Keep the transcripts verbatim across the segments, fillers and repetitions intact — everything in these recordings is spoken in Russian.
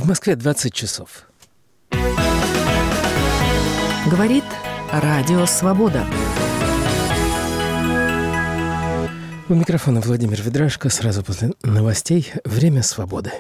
В Москве двадцать часов. Говорит Радио Свобода. У микрофона Владимир Ведрашко. Сразу после новостей «Время свободы».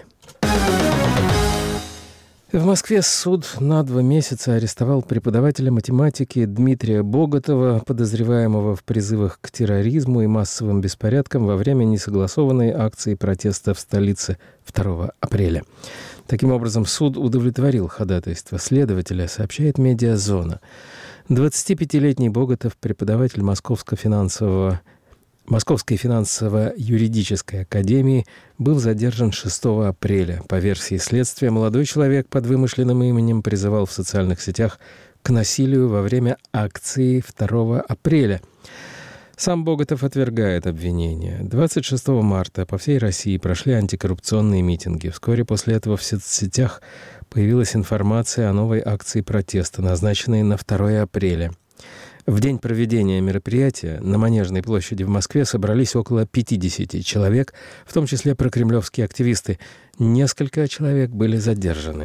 В Москве суд на два месяца арестовал преподавателя математики Дмитрия Боготова, подозреваемого в призывах к терроризму и массовым беспорядкам во время несогласованной акции протеста в столице второго апреля. Таким образом, суд удовлетворил ходатайство следователя, сообщает «Медиазона». двадцатипятилетний Боготов, преподаватель Московского финансового Московской финансово-юридической академии, был задержан шестого апреля. По версии следствия, молодой человек под вымышленным именем призывал в социальных сетях к насилию во время акции второго апреля. Сам Боготов отвергает обвинения. двадцать шестого марта по всей России прошли антикоррупционные митинги. Вскоре после этого в соцсетях появилась информация о новой акции протеста, назначенной на второе апреля. В день проведения мероприятия на Манежной площади в Москве собрались около пятидесяти человек, в том числе прокремлевские активисты. Несколько человек были задержаны.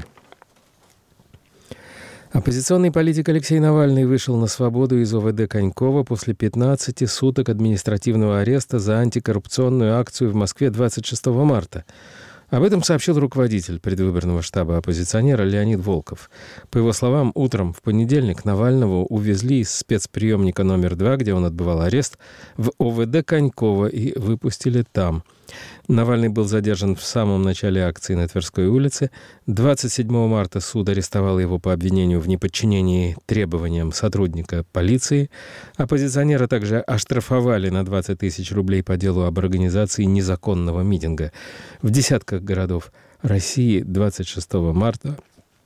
Оппозиционный политик Алексей Навальный вышел на свободу из ОВД Конькова после пятнадцати суток административного ареста за антикоррупционную акцию в Москве двадцать шестого марта. Об этом сообщил руководитель предвыборного штаба оппозиционера Леонид Волков. По его словам, утром в понедельник Навального увезли из спецприемника номер два, где он отбывал арест, в ОВД Конькова и выпустили там. Навальный был задержан в самом начале акции на Тверской улице. двадцать седьмого марта суд арестовал его по обвинению в неподчинении требованиям сотрудника полиции. Оппозиционера также оштрафовали на двадцать тысяч рублей по делу об организации незаконного митинга. В десятках городов России двадцать шестого марта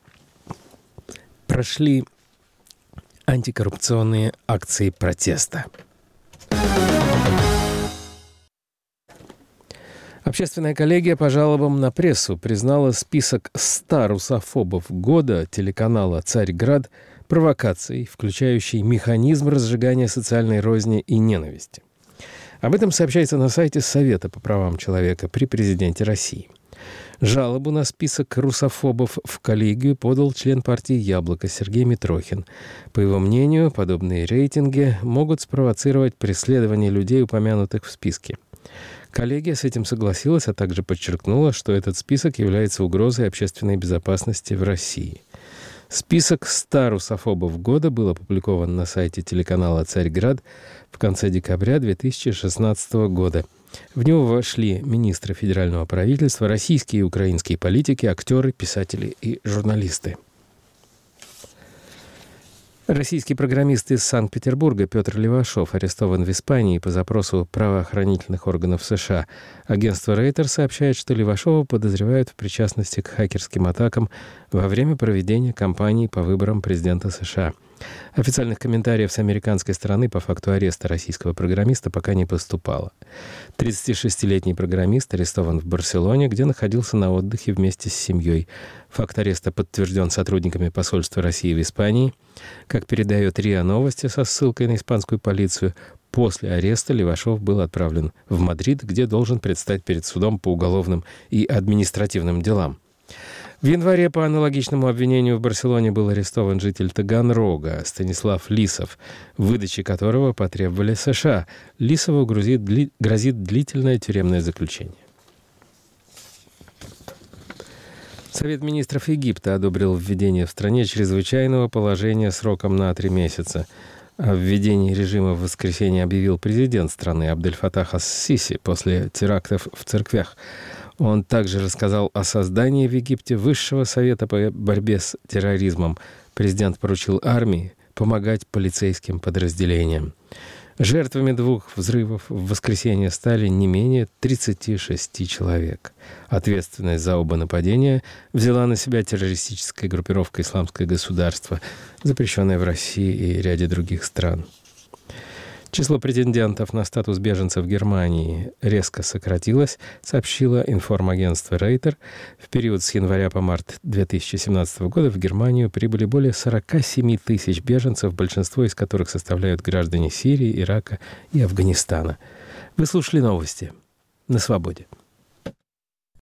прошли антикоррупционные акции протеста. Общественная коллегия по жалобам на прессу признала список ста русофобов года телеканала «Царьград» провокацией, включающей механизм разжигания социальной розни и ненависти. Об этом сообщается на сайте Совета по правам человека при президенте России. Жалобу на список русофобов в коллегию подал член партии «Яблоко» Сергей Митрохин. По его мнению, подобные рейтинги могут спровоцировать преследование людей, упомянутых в списке. Коллегия с этим согласилась, а также подчеркнула, что этот список является угрозой общественной безопасности в России. Список ста русофобов года был опубликован на сайте телеканала «Царьград» в конце декабря две тысячи шестнадцатого года. В него вошли министры федерального правительства, российские и украинские политики, актеры, писатели и журналисты. Российский программист из Санкт-Петербурга Петр Левашов арестован в Испании по запросу правоохранительных органов США. Агентство Рейтер сообщает, что Левашова подозревают в причастности к хакерским атакам во время проведения кампании по выборам президента США. Официальных комментариев с американской стороны по факту ареста российского программиста пока не поступало. тридцатишестилетний программист арестован в Барселоне, где находился на отдыхе вместе с семьей. Факт ареста подтвержден сотрудниками посольства России в Испании. Как передает РИА Новости со ссылкой на испанскую полицию, после ареста Левашов был отправлен в Мадрид, где должен предстать перед судом по уголовным и административным делам. В январе по аналогичному обвинению в Барселоне был арестован житель Таганрога Станислав Лисов, выдачи которого потребовали США. Лисову грозит, дли, грозит длительное тюремное заключение. Совет министров Египта одобрил введение в стране чрезвычайного положения сроком на три месяца. О введении режима в воскресенье объявил президент страны Абдель-Фатах ас-Сиси после терактов в церквях. Он также рассказал о создании в Египте Высшего совета по борьбе с терроризмом. Президент поручил армии помогать полицейским подразделениям. Жертвами двух взрывов в воскресенье стали не менее тридцати шести человек. Ответственность за оба нападения взяла на себя террористическая группировка «Исламское государство», запрещенная в России и ряде других стран. Число претендентов на статус беженца в Германии резко сократилось, сообщило информагентство Рейтер. В период с января по март две тысячи семнадцатого года в Германию прибыли более сорок семь тысяч беженцев, большинство из которых составляют граждане Сирии, Ирака и Афганистана. Вы слушали новости на Свободе.